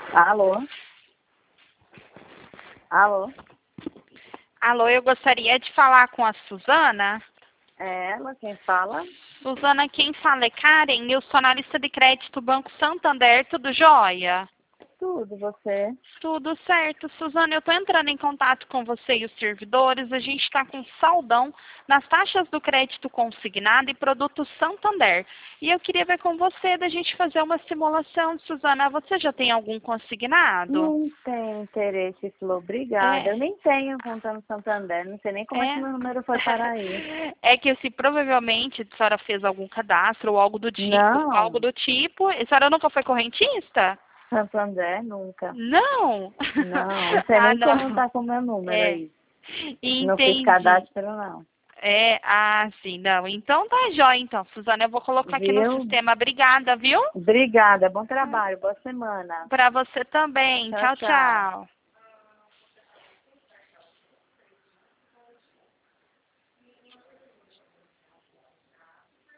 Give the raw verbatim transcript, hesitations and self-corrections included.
Alô? Alô? Alô, eu gostaria de falar com a Suzana. É ela quem fala? Suzana, quem fala é Karen, eu sou analista de crédito Banco Santander, tudo jóia? Tudo, você? Tudo certo. Suzana, eu estou entrando em contato com você e os servidores, a gente está com saldão nas taxas do crédito consignado e produto Santander. E eu queria ver com você da gente fazer uma simulação. Suzana, você já tem algum consignado? Não tem interesse, falou, obrigada. É. Eu nem tenho conta no Santander, não sei nem como é, que É. meu número foi para aí. É que se provavelmente a senhora fez algum cadastro ou algo do tipo, algo Não, do tipo. A senhora nunca foi correntista? Santander nunca. Não. Não, não sei Ah, nem não. como tá com o meu número É. aí. Não fiz Entendi. cadastro, não. É, ah, sim, não. Então tá jóia, então, Suzana, eu vou colocar aqui no Viu? sistema. Obrigada, viu? Obrigada, bom trabalho, boa semana. Pra você também. Tchau, Tchau, tchau. tchau.